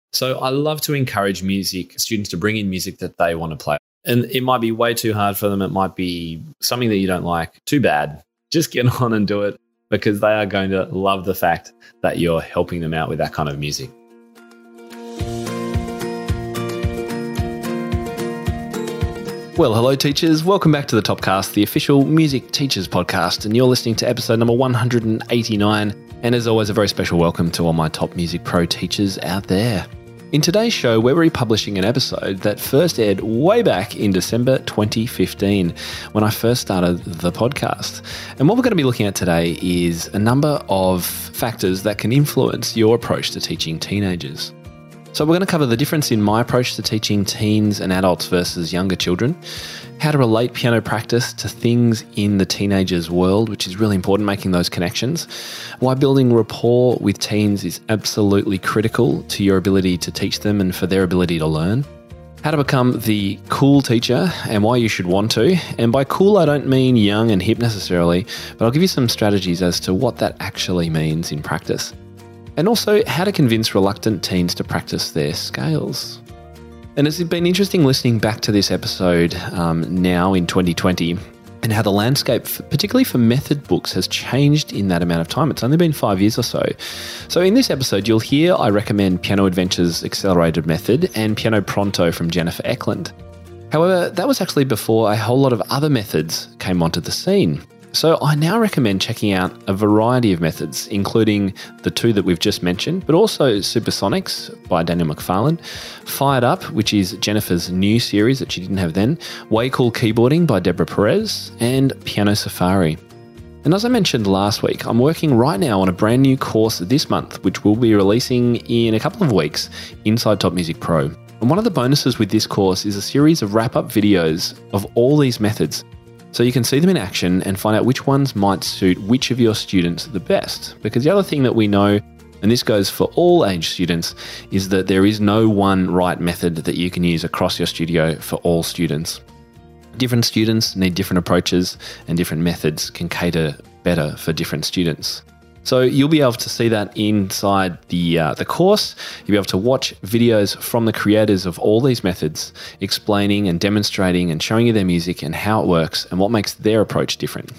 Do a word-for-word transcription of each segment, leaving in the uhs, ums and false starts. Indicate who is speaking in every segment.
Speaker 1: So I love to encourage music, students to bring in music that they want to play. And it might be way too hard for them. It might be something that you don't like. Too bad. Just get on and do it, because they are going to love the fact that you're helping them out with that kind of music. Well, hello teachers. Welcome back to the Topcast, the official music teachers podcast. And you're listening to episode number one hundred eighty-nine. And as always, a very special welcome to all my top music pro teachers out there. In today's show, we're republishing an episode that first aired way back in December twenty fifteen, when I first started the podcast. And what we're going to be looking at today is a number of factors that can influence your approach to teaching teenagers. So we're going to cover the difference in my approach to teaching teens and adults versus younger children, how to relate piano practice to things in the teenagers' world, which is really important, making those connections, why building rapport with teens is absolutely critical to your ability to teach them and for their ability to learn, how to become the cool teacher and why you should want to. And by cool, I don't mean young and hip necessarily, but I'll give you some strategies as to what that actually means in practice. And also how to convince reluctant teens to practice their scales. And it's been interesting listening back to this episode um, now in twenty twenty and how the landscape, particularly for method books, has changed in that amount of time. It's only been five years or so. So in this episode, you'll hear I recommend Piano Adventures Accelerated Method and Piano Pronto from Jennifer Eklund. However, that was actually before a whole lot of other methods came onto the scene. So I now recommend checking out a variety of methods, including the two that we've just mentioned, but also Supersonics by Daniel McFarlane, Fired Up, which is Jennifer's new series that she didn't have then, Way Cool Keyboarding by Deborah Perez, and Piano Safari. And as I mentioned last week, I'm working right now on a brand new course this month, which we'll be releasing in a couple of weeks inside Top Music Pro. And one of the bonuses with this course is a series of wrap-up videos of all these methods, so you can see them in action and find out which ones might suit which of your students the best. Because the other thing that we know, and this goes for all age students, is that there is no one right method that you can use across your studio for all students. Different students need different approaches, and different methods can cater better for different students. So you'll be able to see that inside the uh, the course. You'll be able to watch videos from the creators of all these methods, explaining and demonstrating and showing you their music and how it works and what makes their approach different.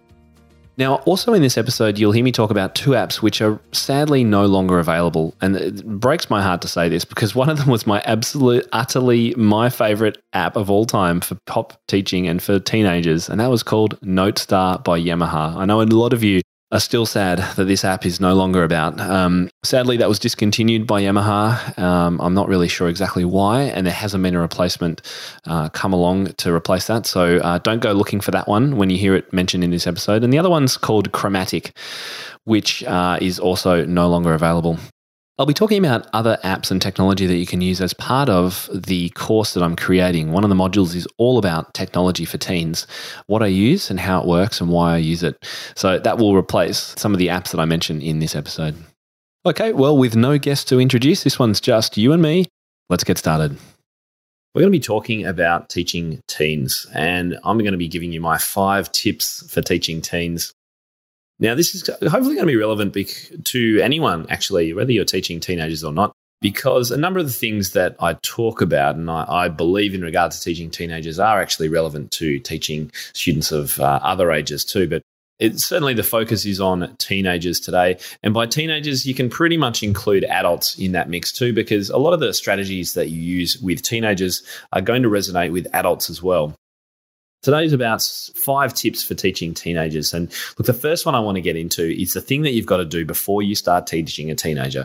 Speaker 1: Now, also in this episode, you'll hear me talk about two apps which are sadly no longer available. And it breaks my heart to say this because one of them was my absolute, utterly my favorite app of all time for pop teaching and for teenagers. And that was called NoteStar by Yamaha. I know a lot of you are still sad that this app is no longer about. Um, sadly, that was discontinued by Yamaha. Um, I'm not really sure exactly why, and there hasn't been a replacement uh, come along to replace that. So uh, don't go looking for that one when you hear it mentioned in this episode. And the other one's called Chromatic, which uh, is also no longer available. I'll be talking about other apps and technology that you can use as part of the course that I'm creating. One of the modules is all about technology for teens, what I use and how it works and why I use it. So that will replace some of the apps that I mentioned in this episode. Okay, well, with no guest to introduce, this one's just you and me. Let's get started. We're going to be talking about teaching teens, and I'm going to be giving you my five tips for teaching teens. Now, this is hopefully going to be relevant to anyone, actually, whether you're teaching teenagers or not, because a number of the things that I talk about and I, I believe in regard to teaching teenagers are actually relevant to teaching students of uh, other ages too. But it, certainly the focus is on teenagers today. And by teenagers, you can pretty much include adults in that mix too, because a lot of the strategies that you use with teenagers are going to resonate with adults as well. Today's about five tips for teaching teenagers. And look, the first one I want to get into is the thing that you've got to do before you start teaching a teenager.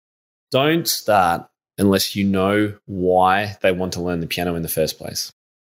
Speaker 1: Don't start unless you know why they want to learn the piano in the first place.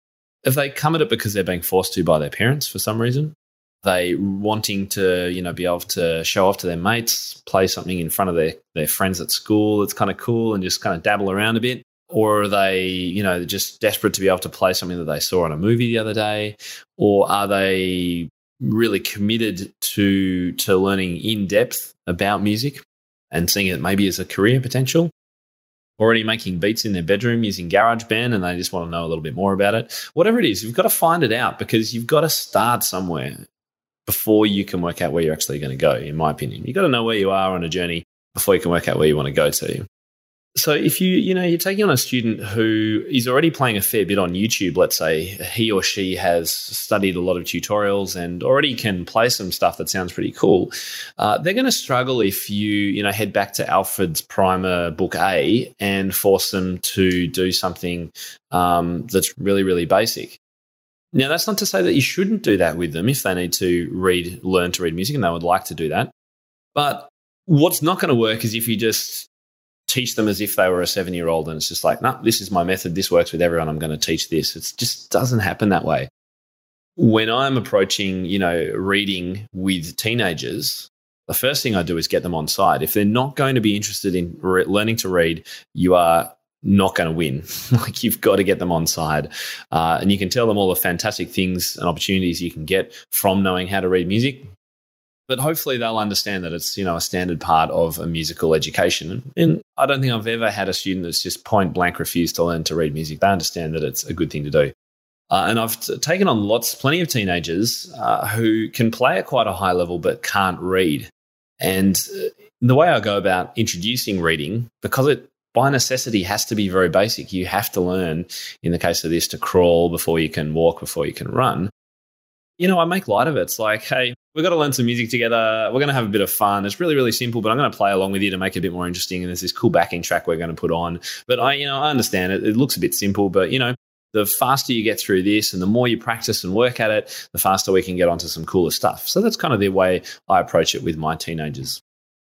Speaker 1: If they come at it because they're being forced to by their parents for some reason, they wanting to, you know, be able to show off to their mates, play something in front of their, their friends at school that's kind of cool and just kind of dabble around a bit. Or are they, you know, just desperate to be able to play something that they saw on a movie the other day? Or are they really committed to to learning in depth about music and seeing it maybe as a career potential? Already making beats in their bedroom using GarageBand and they just want to know a little bit more about it? Whatever it is, you've got to find it out because you've got to start somewhere before you can work out where you're actually going to go, in my opinion. You've got to know where you are on a journey before you can work out where you want to go to. So if you, you know, you're taking on a student who is already playing a fair bit on YouTube, let's say he or she has studied a lot of tutorials and already can play some stuff that sounds pretty cool, uh, they're going to struggle if you, you know, head back to Alfred's Primer Book A and force them to do something um, that's really, really basic. Now, that's not to say that you shouldn't do that with them if they need to read, learn to read music and they would like to do that. But what's not going to work is if you just teach them as if they were a seven-year-old and it's just like, no, nah, this is my method, this works with everyone, I'm going to teach this. It just doesn't happen that way. When I'm approaching, you know, reading with teenagers, the first thing I do is get them on side. If they're not going to be interested in re- learning to read, you are not going to win. Like, you've got to get them on side. Uh, and you can tell them all the fantastic things and opportunities you can get from knowing how to read music. But hopefully they'll understand that it's, you know, a standard part of a musical education. And I don't think I've ever had a student that's just point blank refused to learn to read music. They understand that it's a good thing to do. Uh, and I've t- taken on lots, plenty of teenagers uh, who can play at quite a high level but can't read. And the way I go about introducing reading, because it by necessity has to be very basic. You have to learn, in the case of this, to crawl before you can walk, before you can run. You know, I make light of it. It's like, hey, we've got to learn some music together. We're going to have a bit of fun. It's really, really simple, but I'm going to play along with you to make it a bit more interesting. And there's this cool backing track we're going to put on. But I, you know, I understand it. It looks a bit simple, but, you know, the faster you get through this and the more you practice and work at it, the faster we can get onto some cooler stuff. So that's kind of the way I approach it with my teenagers.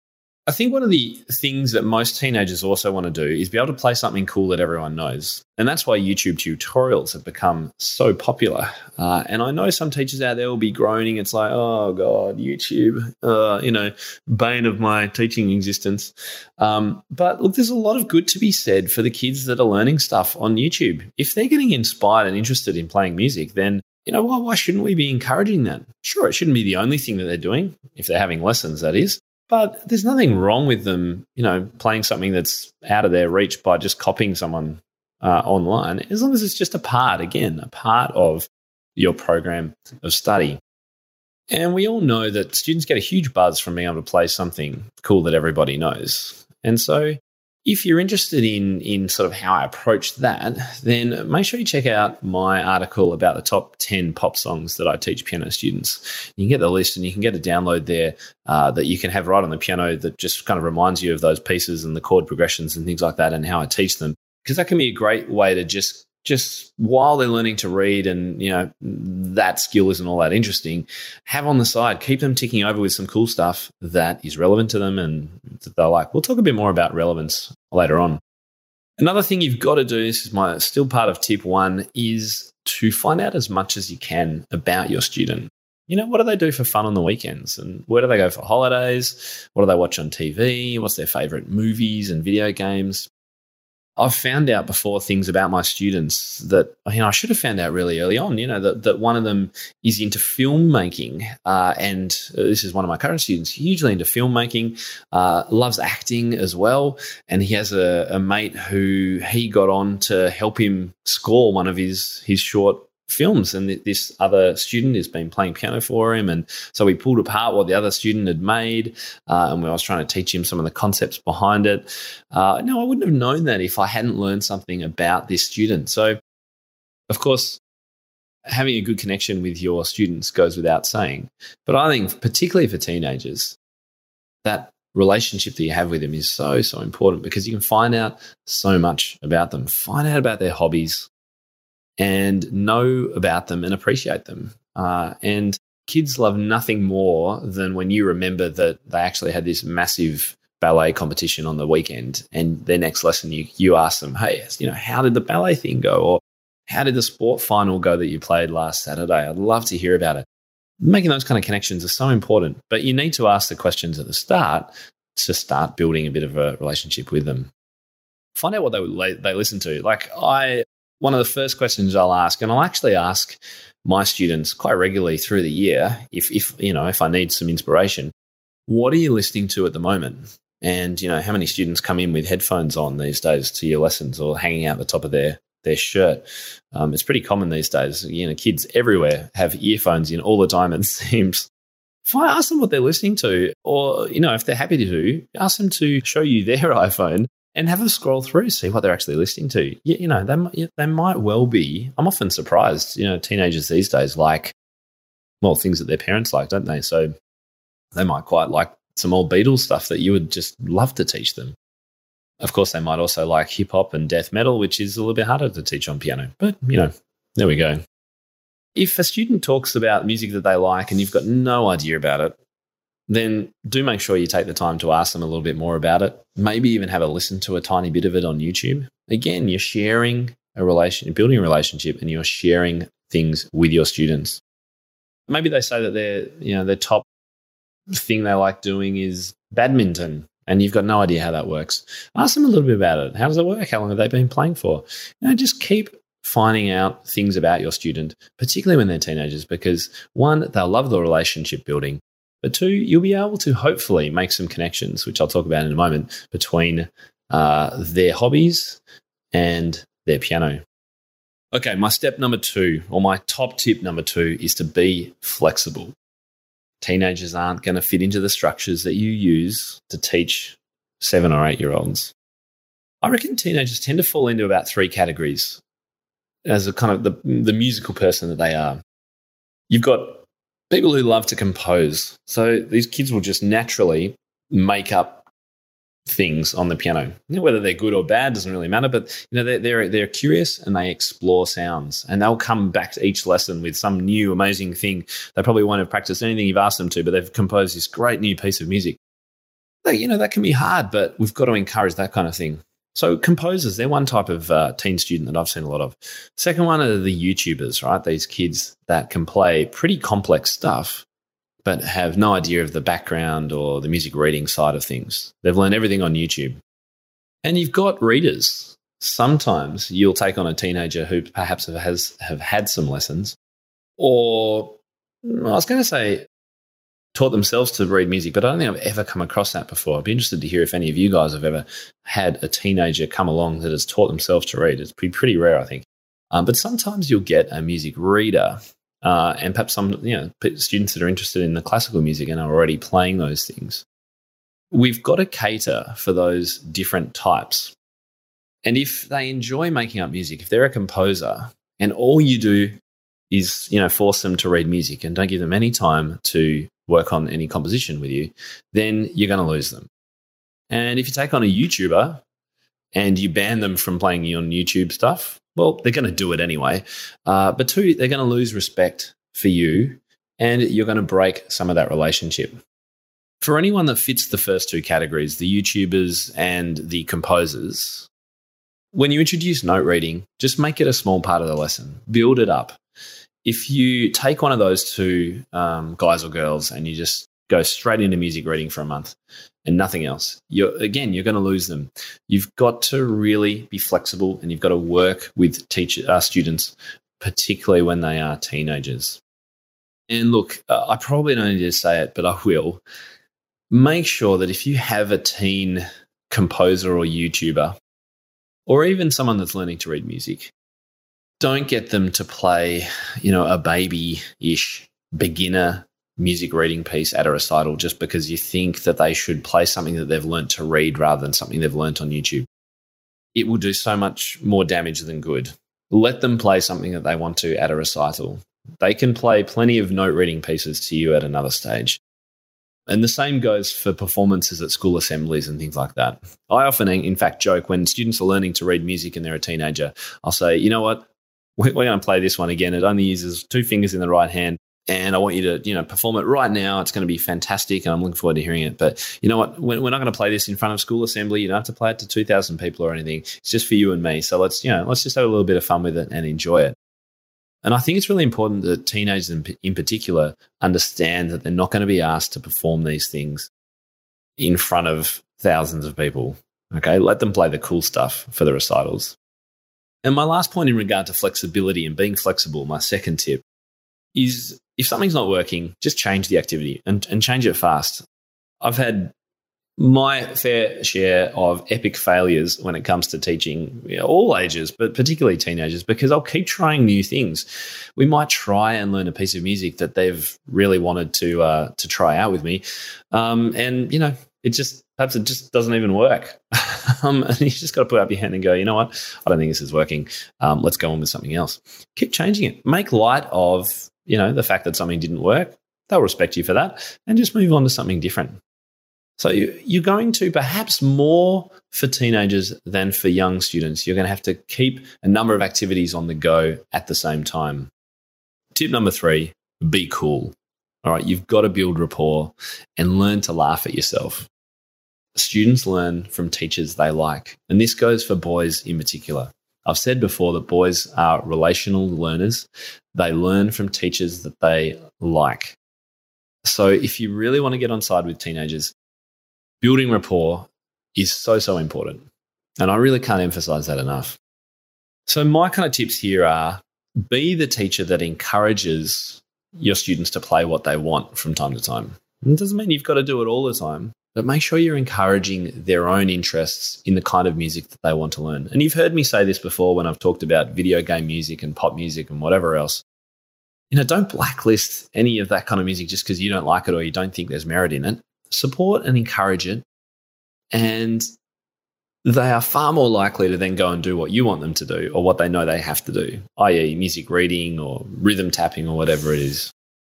Speaker 1: I think one of the things that most teenagers also want to do is be able to play something cool that everyone knows. And that's why YouTube tutorials have become so popular. Uh, and I know some teachers out there will be groaning. It's like, oh, God, YouTube, uh, you know, bane of my teaching existence. Um, but look, there's a lot of good to be said for the kids that are learning stuff on YouTube. If they're getting inspired and interested in playing music, then, you know, why, why shouldn't we be encouraging that? Sure, it shouldn't be the only thing that they're doing, if they're having lessons, that is. But there's nothing wrong with them, you know, playing something that's out of their reach by just copying someone uh, online, as long as it's just a part, again, a part of your program of study. And we all know that students get a huge buzz from being able to play something cool that everybody knows. And so if you're interested in, in sort of how I approach that, then make sure you check out my article about the top ten pop songs that I teach piano students. You can get the list and you can get a download there uh, that you can have right on the piano that just kind of reminds you of those pieces and the chord progressions and things like that and how I teach them. Because that can be a great way to just just while they're learning to read and, you know, that skill isn't all that interesting, have on the side, keep them ticking over with some cool stuff that is relevant to them and that they'll like. We'll talk a bit more about relevance later on. Another thing you've got to do, this is my still part of tip one, is to find out as much as you can about your student. You know, what do they do for fun on the weekends? And where do they go for holidays? What do they watch on T V? What's their favorite movies and video games? I've found out before things about my students that, you know, I should have found out really early on, you know, that, that one of them is into filmmaking. Uh, and this is one of my current students, hugely into filmmaking, uh, loves acting as well. And he has a, a mate who he got on to help him score one of his, his short films, and this other student has been playing piano for him, and so we pulled apart what the other student had made, uh, and I was trying to teach him some of the concepts behind it. Uh, no, I wouldn't have known that if I hadn't learned something about this student. So, of course, having a good connection with your students goes without saying, but I think particularly for teenagers, that relationship that you have with them is so, so important, because you can find out so much about them, find out about their hobbies, and know about them and appreciate them. Uh, and kids love nothing more than when you remember that they actually had this massive ballet competition on the weekend, and their next lesson you you ask them, hey, you know, how did the ballet thing go? Or how did the sport final go that you played last Saturday? I'd love to hear about it. Making those kind of connections are so important, but you need to ask the questions at the start to start building a bit of a relationship with them. Find out what they they listen to. Like I... One of the first questions I'll ask, and I'll actually ask my students quite regularly through the year, if, if you know, if I need some inspiration, what are you listening to at the moment? And, you know, how many students come in with headphones on these days to your lessons or hanging out the top of their, their shirt? Um, it's pretty common these days. You know, kids everywhere have earphones in all the time, it seems. If I ask them what they're listening to, or, you know, if they're happy to do, ask them to show you their iPhone and have a scroll through, see what they're actually listening to. You, you know, they, might- they might well be, I'm often surprised, you know, teenagers these days like, well, things that their parents like, don't they? So they might quite like some old Beatles stuff that you would just love to teach them. Of course, they might also like hip hop and death metal, which is a little bit harder to teach on piano. But, you know, there we go. If a student talks about music that they like and you've got no idea about it, then do make sure you take the time to ask them a little bit more about it. Maybe even have a listen to a tiny bit of it on YouTube. Again, you're sharing a relation, building a relationship, and you're sharing things with your students. Maybe they say that their, you know, their top thing they like doing is badminton, and you've got no idea how that works. Ask them a little bit about it. How does it work? How long have they been playing for? You know, just keep finding out things about your student, particularly when they're teenagers, because one, they'll love the relationship building, but two, you'll be able to hopefully make some connections, which I'll talk about in a moment, between uh, their hobbies and their piano. Okay, my step number two, or my top tip number two, is to be flexible. Teenagers aren't going to fit into the structures that you use to teach seven or eight-year-olds. I reckon teenagers tend to fall into about three categories as a kind of the, the musical person that they are. You've got people who love to compose. So these kids will just naturally make up things on the piano. You know, whether they're good or bad doesn't really matter, but you know, they're, they're, they're curious and they explore sounds, and they'll come back to each lesson with some new amazing thing. They probably won't have practiced anything you've asked them to, but they've composed this great new piece of music. You know, that can be hard, but we've got to encourage that kind of thing. So composers, they're one type of uh, teen student that I've seen a lot of. Second one are the YouTubers, right? These kids that can play pretty complex stuff, but have no idea of the background or the music reading side of things. They've learned everything on YouTube. And you've got readers. Sometimes you'll take on a teenager who perhaps has have had some lessons, or I was going to say taught themselves to read music, but I don't think I've ever come across that before. I'd be interested to hear if any of you guys have ever had a teenager come along that has taught themselves to read. It's pretty, pretty rare, I think. Um, but sometimes you'll get a music reader, uh, and perhaps some you know students that are interested in the classical music and are already playing those things. We've got to cater for those different types. And if they enjoy making up music, if they're a composer and all you do is you know force them to read music and don't give them any time to work on any composition with you, then you're going to lose them. And if you take on a YouTuber and you ban them from playing on YouTube stuff, well, they're going to do it anyway. Uh, but two, they're going to lose respect for you, and you're going to break some of that relationship. For anyone that fits the first two categories, the YouTubers and the composers, when you introduce note reading, just make it a small part of the lesson. Build it up. If you take one of those two um, guys or girls and you just go straight into music reading for a month and nothing else, you're, again, you're going to lose them. You've got to really be flexible, and you've got to work with teacher, uh, students, particularly when they are teenagers. And look, uh, I probably don't need to say it, but I will. Make sure that if you have a teen composer or YouTuber, or even someone that's learning to read music, don't get them to play, you know, a baby-ish beginner music reading piece at a recital just because you think that they should play something that they've learnt to read rather than something they've learnt on YouTube. It will do so much more damage than good. Let them play something that they want to at a recital. They can play plenty of note reading pieces to you at another stage. And the same goes for performances at school assemblies and things like that. I often, in fact, joke when students are learning to read music and they're a teenager, I'll say, you know what? We're going to play this one again. It only uses two fingers in the right hand, and I want you to, you know, perform it right now. It's going to be fantastic, and I'm looking forward to hearing it. But you know what? We're not going to play this in front of school assembly. You don't have to play it to two thousand people or anything. It's just for you and me. So let's, you know, let's just have a little bit of fun with it and enjoy it. And I think it's really important that teenagers in, in particular understand that they're not going to be asked to perform these things in front of thousands of people. Okay, let them play the cool stuff for the recitals. And my last point in regard to flexibility and being flexible, my second tip, is if something's not working, just change the activity and, and change it fast. I've had my fair share of epic failures when it comes to teaching, you know, all ages, but particularly teenagers, because I'll keep trying new things. We might try and learn a piece of music that they've really wanted to uh, to try out with me, um, and you know, it just perhaps it just doesn't even work. um, and you just got to put up your hand and go, you know what? I don't think this is working. Um, let's go on with something else. Keep changing it. Make light of, you know, the fact that something didn't work. They'll respect you for that, and just move on to something different. So you're going to, perhaps more for teenagers than for young students, you're going to have to keep a number of activities on the go at the same time. Tip number three, be cool. All right, you've got to build rapport and learn to laugh at yourself. Students learn from teachers they like, and this goes for boys in particular. I've said before that boys are relational learners. They learn from teachers that they like. So if you really want to get on side with teenagers, building rapport is so, so important. And I really can't emphasize that enough. So my kind of tips here are, be the teacher that encourages your students to play what they want from time to time. And it doesn't mean you've got to do it all the time, but make sure you're encouraging their own interests in the kind of music that they want to learn. And you've heard me say this before when I've talked about video game music and pop music and whatever else. You know, don't blacklist any of that kind of music just because you don't like it or you don't think there's merit in it. Support and encourage it, and they are far more likely to then go and do what you want them to do or what they know they have to do, that is music reading or rhythm tapping or whatever it is.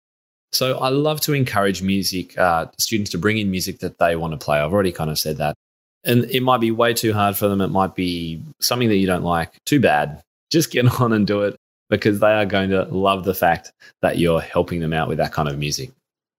Speaker 1: So I love to encourage music, uh, students to bring in music that they want to play. I've already kind of said that. And it might be way too hard for them. It might be something that you don't like. Too bad. Just get on and do it, because they are going to love the fact that you're helping them out with that kind of music.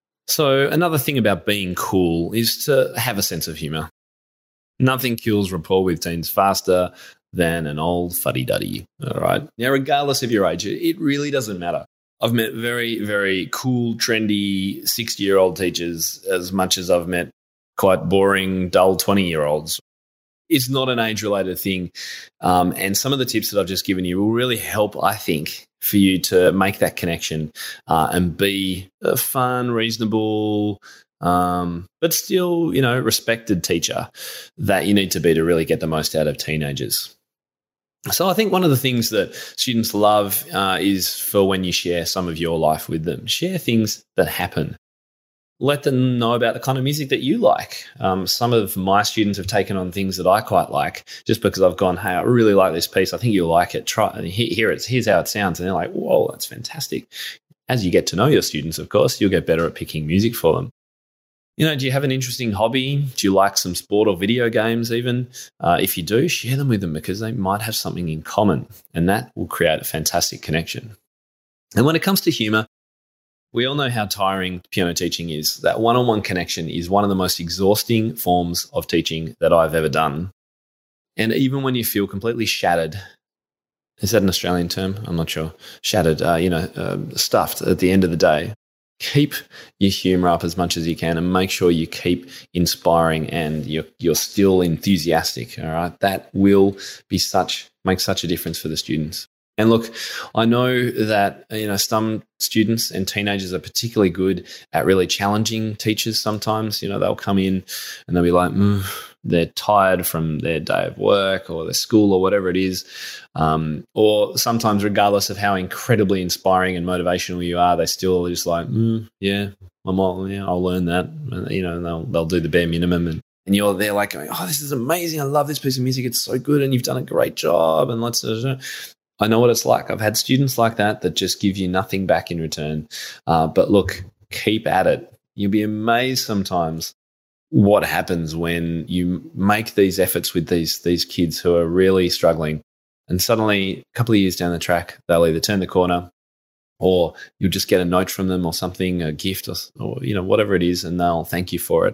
Speaker 1: So another thing about being cool is to have a sense of humour. Nothing kills rapport with teens faster than an old fuddy-duddy, all right? Now, regardless of your age, it really doesn't matter. I've met very, very cool, trendy sixty-year-old teachers as much as I've met quite boring, dull twenty-year-olds. It's not an age-related thing. Um, and some of the tips that I've just given you will really help, I think, for you to make that connection uh, and be a fun, reasonable, um, but still, you know, respected teacher that you need to be to really get the most out of teenagers. So I think one of the things that students love uh, is for when you share some of your life with them. Share things that happen. Let them know about the kind of music that you like. Um, some of my students have taken on things that I quite like just because I've gone, hey, I really like this piece. I think you'll like it. Try and hear it. Here's how it sounds. And they're like, whoa, that's fantastic. As you get to know your students, of course, you'll get better at picking music for them. You know, do you have an interesting hobby? Do you like some sport or video games even? Uh, if you do, share them with them because they might have something in common, and that will create a fantastic connection. And when it comes to humour, we all know how tiring piano teaching is. That one-on-one connection is one of the most exhausting forms of teaching that I've ever done. And even when you feel completely shattered, is that an Australian term? I'm not sure. Shattered, uh, you know, uh, stuffed at the end of the day. Keep your humour up as much as you can and make sure you keep inspiring and you're, you're still enthusiastic, all right? That will be such, make such a difference for the students. And look, I know that, you know, some students and teenagers are particularly good at really challenging teachers sometimes. You know, they'll come in and they'll be like, mm, they're tired from their day of work or their school or whatever it is. Um, or sometimes, regardless of how incredibly inspiring and motivational you are, they still are just like, mm, yeah, I'm all, yeah, I'll learn that. And, you know, and they'll, they'll do the bare minimum. And, and you're there like, going, oh, this is amazing. I love this piece of music. It's so good. And you've done a great job. And let's, uh, I know what it's like. I've had students like that that just give you nothing back in return. Uh, but look, keep at it. You'll be amazed sometimes what happens when you make these efforts with these, these kids who are really struggling. And suddenly, a couple of years down the track, they'll either turn the corner or you'll just get a note from them or something, a gift or, or you know, whatever it is, and they'll thank you for it.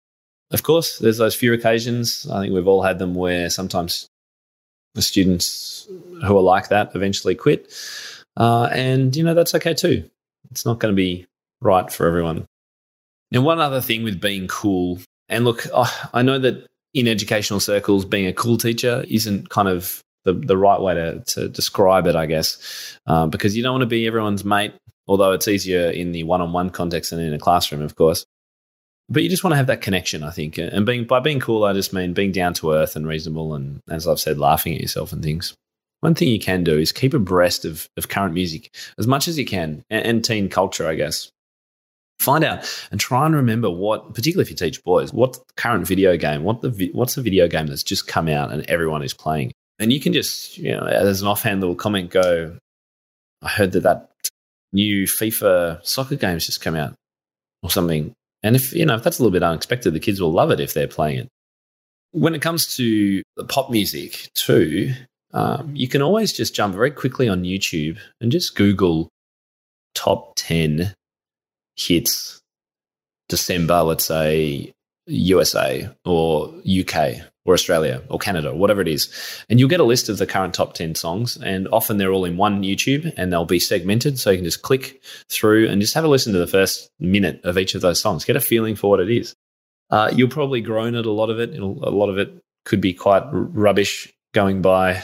Speaker 1: Of course, there's those few occasions, I think we've all had them, where sometimes the students who are like that eventually quit. Uh, and, you know, that's okay too. It's not going to be right for everyone. And one other thing with being cool, and look, oh, I know that in educational circles, being a cool teacher isn't kind of the, the right way to, to describe it, I guess, uh, because you don't want to be everyone's mate, although it's easier in the one-on-one context than in a classroom, of course. But you just want to have that connection, I think. And being by being cool, I just mean being down to earth and reasonable and, as I've said, laughing at yourself and things. One thing you can do is keep abreast of, of current music as much as you can, and, and teen culture, I guess. Find out and try and remember what, particularly if you teach boys, what current video game, what the what's the video game that's just come out and everyone is playing. And you can just, you know, as an offhand little comment, go, I heard that that new FIFA soccer game's just come out or something. And if, you know, if that's a little bit unexpected, the kids will love it if they're playing it. When it comes to the pop music too, um, you can always just jump very quickly on YouTube and just Google top ten hits December, let's say U S A or U K or Australia or Canada, or whatever it is. And you'll get a list of the current top ten songs, and often they're all in one YouTube and they'll be segmented, so you can just click through and just have a listen to the first minute of each of those songs. Get a feeling for what it is. Uh, you'll probably groan at a lot of it. It'll, a lot of it could be quite r- rubbish going by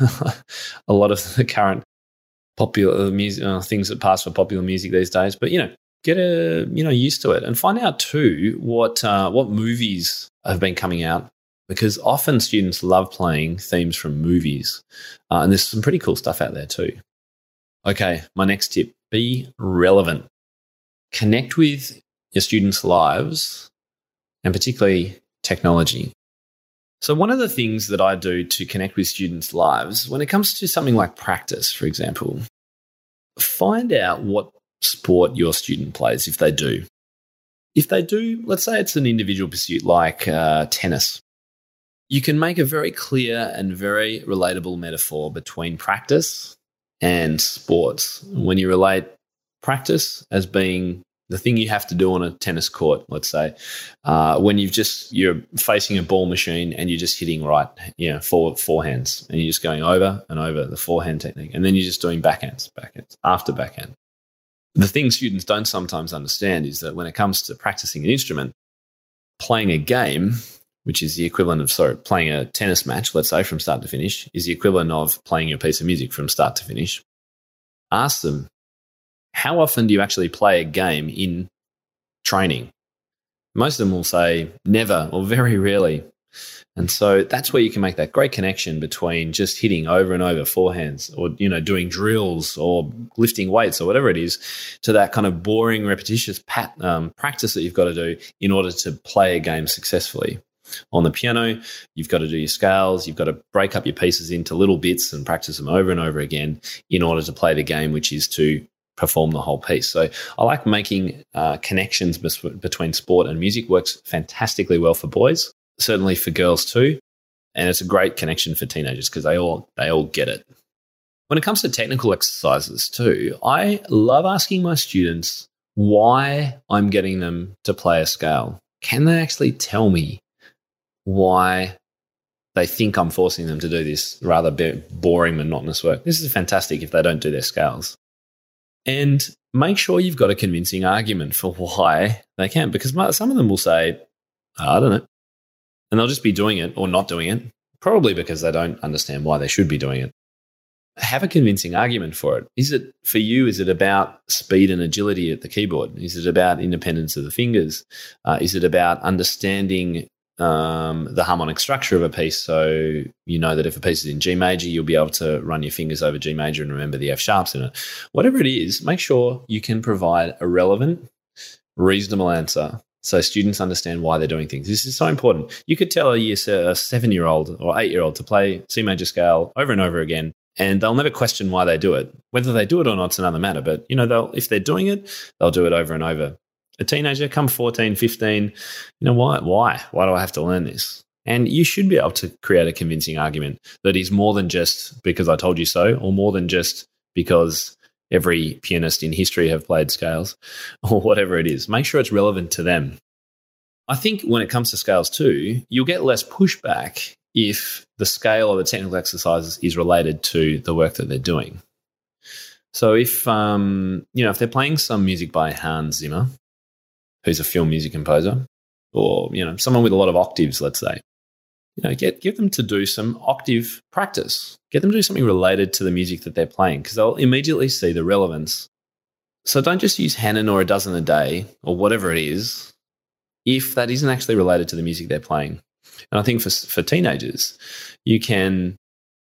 Speaker 1: a lot of the current popular music, uh, things that pass for popular music these days. But, you know, get a, you know, used to it, and find out too what uh, what movies have been coming out, because often students love playing themes from movies, uh, and there's some pretty cool stuff out there too. Okay, my next tip: be relevant. Connect with your students' lives, and particularly technology. So one of the things that I do to connect with students' lives, when it comes to something like practice, for example, find out what sport your student plays, if they do. If they do, let's say it's an individual pursuit like uh, tennis. You can make a very clear and very relatable metaphor between practice and sports. When you relate practice as being the thing you have to do on a tennis court, let's say, uh, when you've just, you're facing a ball machine and you're just hitting right, you know, four forehands, and you're just going over and over the forehand technique, and then you're just doing backhands, backhands, after backhand. The thing students don't sometimes understand is that when it comes to practicing an instrument, playing a game, which is the equivalent of, sorry, playing a tennis match, let's say, from start to finish, is the equivalent of playing a piece of music from start to finish. Ask them, how often do you actually play a game in training? Most of them will say never or very rarely. And so that's where you can make that great connection between just hitting over and over forehands, or, you know, doing drills or lifting weights or whatever it is, to that kind of boring, repetitious pat, um, practice that you've got to do in order to play a game successfully. On the piano, you've got to do your scales, you've got to break up your pieces into little bits and practice them over and over again in order to play the game, which is to perform the whole piece. So I like making uh, connections bes- between sport and music. Works fantastically well for boys, certainly for girls too, and it's a great connection for teenagers because they all they all get it. When it comes to technical exercises too, I love asking my students why I'm getting them to play a scale. Can they actually tell me why they think I'm forcing them to do this rather boring, monotonous work? This is fantastic if they don't do their scales. And make sure you've got a convincing argument for why they can, because some of them will say, I don't know, and they'll just be doing it or not doing it, probably because they don't understand why they should be doing it. Have a convincing argument for it. Is it, for you, is it about speed and agility at the keyboard? Is it about independence of the fingers? Uh, is it about understanding um, the harmonic structure of a piece, so you know that if a piece is in G major, you'll be able to run your fingers over G major and remember the F sharps in it? Whatever it is, make sure you can provide a relevant, reasonable answer so students understand why they're doing things. This is so important. You could tell a year a seven-year-old or eight-year-old to play C major scale over and over again, and they'll never question why they do it. Whether they do it or not is another matter, but you know, they'll, if they're doing it, they'll do it over and over. A teenager, come fourteen, fifteen, you know, why? Why? Why do I have to learn this? And you should be able to create a convincing argument that is more than just because I told you so, or more than just because every pianist in history have played scales, or whatever it is. Make sure it's relevant to them. I think when it comes to scales too, you'll get less pushback if the scale or the technical exercises is related to the work that they're doing. So if, um, you know, if they're playing some music by Hans Zimmer, who's a film music composer, or, you know, someone with a lot of octaves, let's say, you know, get get them to do some octave practice. Get them to do something related to the music that they're playing, because they'll immediately see the relevance. So don't just use Hanon or a dozen a day or whatever it is if that isn't actually related to the music they're playing. And I think for for teenagers, you can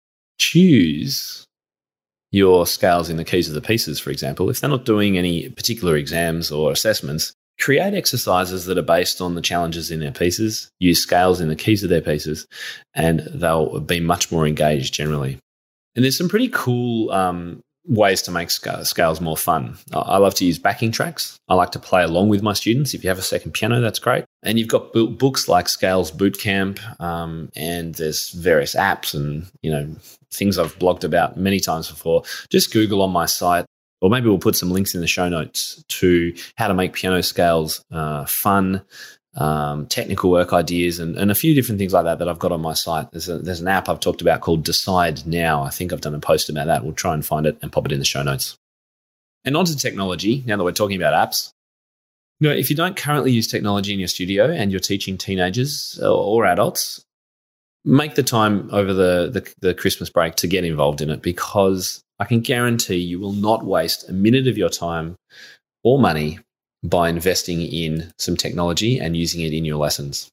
Speaker 1: choose your scales in the keys of the pieces, for example. If they're not doing any particular exams or assessments, create exercises that are based on the challenges in their pieces, use scales in the keys of their pieces, and they'll be much more engaged generally. And there's some pretty cool um, ways to make sc- scales more fun. I love to use backing tracks. I like to play along with my students. If you have a second piano, that's great. And you've got b- books like Scales Bootcamp, um, and there's various apps and, you know, things I've blogged about many times before. Just Google on my site, or maybe we'll put some links in the show notes to how to make piano scales uh, fun, um, technical work ideas, and, and a few different things like that that I've got on my site. There's, a, there's an app I've talked about called Decide Now. I think I've done a post about that. We'll try and find it and pop it in the show notes. And on to technology, now that we're talking about apps. You know, if you don't currently use technology in your studio and you're teaching teenagers or adults, make the time over the, the, the Christmas break to get involved in it, because I can guarantee you will not waste a minute of your time or money by investing in some technology and using it in your lessons.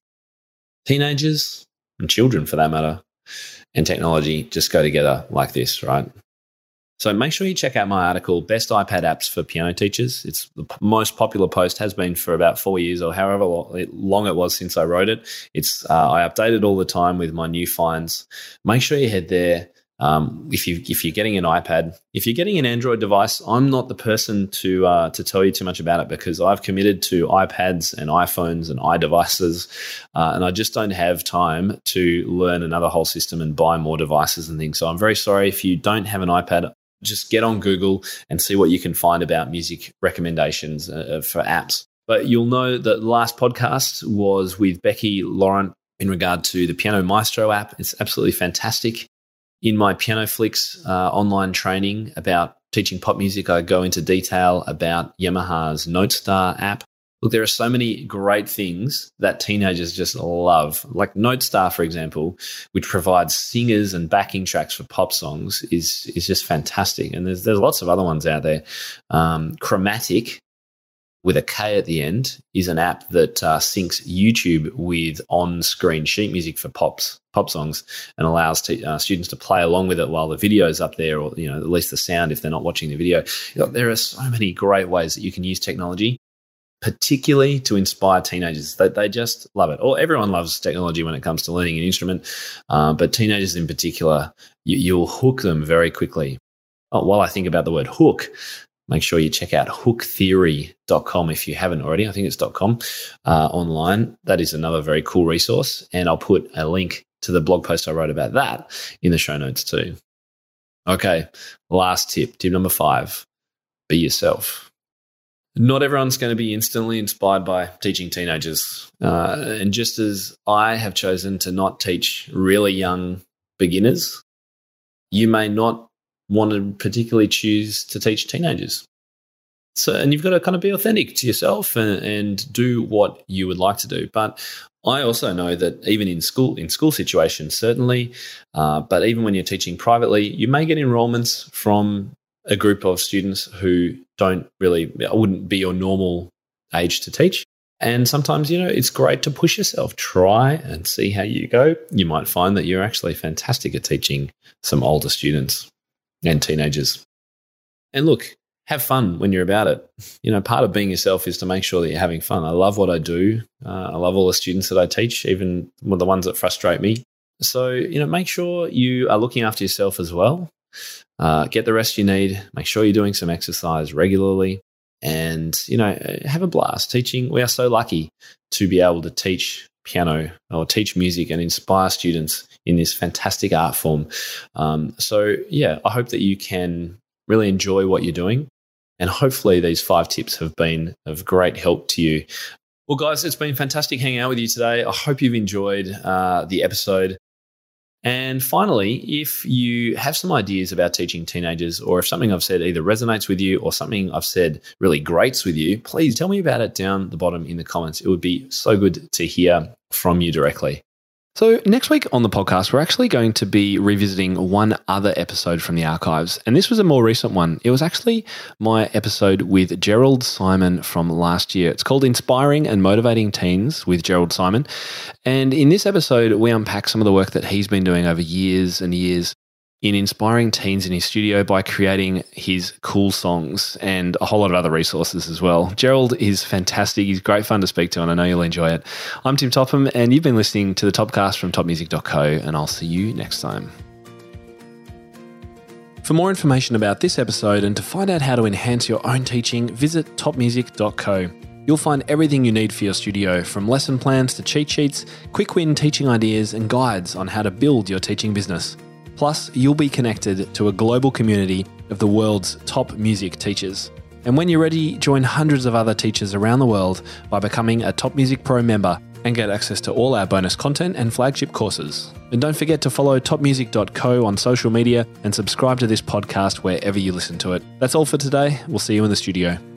Speaker 1: Teenagers and children, for that matter, and technology just go together like this, right? So make sure you check out my article, Best iPad Apps for Piano Teachers. It's the most popular post, has been for about four years or however long it was since I wrote it. It's uh, I update it all the time with my new finds. Make sure you head there. Um, if you if you're getting an iPad, if you're getting an Android device, I'm not the person to uh, to tell you too much about it, because I've committed to iPads and iPhones and iDevices, uh, and I just don't have time to learn another whole system and buy more devices and things. So I'm very sorry if you don't have an iPad. Just get on Google and see what you can find about music recommendations uh, for apps. But you'll know that the last podcast was with Becky Laurent in regard to the Piano Maestro app. It's absolutely fantastic. In my Piano Flicks uh, online training about teaching pop music, I go into detail about Yamaha's NoteStar app. Look, there are so many great things that teenagers just love. Like NoteStar, for example, which provides singers and backing tracks for pop songs, is is just fantastic. And there's there's lots of other ones out there. Um, Chromatic, with a K at the end, is an app that uh, syncs YouTube with on-screen sheet music for pops, pop songs, and allows t- uh, students to play along with it while the video is up there, or, you know, at least the sound if they're not watching the video. You know, there are so many great ways that you can use technology, particularly to inspire teenagers. They, they just love it. Or everyone loves technology when it comes to learning an instrument, uh, but teenagers in particular, you, you'll hook them very quickly. Oh, while I think about the word hook, make sure you check out hook theory dot com if you haven't already. I think it's .com uh, online. That is another very cool resource, and I'll put a link to the blog post I wrote about that in the show notes too. Okay, last tip, tip number five, be yourself. Not everyone's going to be instantly inspired by teaching teenagers. Uh, and just as I have chosen to not teach really young beginners, you may not want to particularly choose to teach teenagers. So, and you've got to kind of be authentic to yourself and, and do what you would like to do. But I also know that even in school, in school situations, certainly, uh, but even when you're teaching privately, you may get enrollments from a group of students who don't really, wouldn't be your normal age to teach. And sometimes, you know, it's great to push yourself, try and see how you go. You might find that you're actually fantastic at teaching some older students and teenagers. And look, have fun when you're about it. You know, part of being yourself is to make sure that you're having fun. I love what I do. Uh, I love all the students that I teach, even the ones that frustrate me. So, you know, make sure you are looking after yourself as well. Uh, get the rest you need. Make sure you're doing some exercise regularly, and, you know, have a blast teaching. We are so lucky to be able to teach piano or teach music and inspire students in this fantastic art form. Um, so, yeah, I hope that you can really enjoy what you're doing, and hopefully these five tips have been of great help to you. Well, guys, it's been fantastic hanging out with you today. I hope you've enjoyed uh, the episode. And finally, if you have some ideas about teaching teenagers, or if something I've said either resonates with you or something I've said really grates with you, please tell me about it down the bottom in the comments. It would be so good to hear from you directly. So next week on the podcast, we're actually going to be revisiting one other episode from the archives. And this was a more recent one. It was actually my episode with Gerald Simon from last year. It's called Inspiring and Motivating Teens with Gerald Simon. And in this episode, we unpack some of the work that he's been doing over years and years in inspiring teens in his studio by creating his cool songs and a whole lot of other resources as well. Gerald is fantastic. He's great fun to speak to, and I know you'll enjoy it. I'm Tim Topham, and you've been listening to the Topcast from top music dot co, and I'll see you next time. For more information about this episode and to find out how to enhance your own teaching, visit top music dot co. You'll find everything you need for your studio, from lesson plans to cheat sheets, quick win teaching ideas, and guides on how to build your teaching business. Plus, you'll be connected to a global community of the world's top music teachers. And when you're ready, join hundreds of other teachers around the world by becoming a Top Music Pro member and get access to all our bonus content and flagship courses. And don't forget to follow top music dot co on social media and subscribe to this podcast wherever you listen to it. That's all for today. We'll see you in the studio.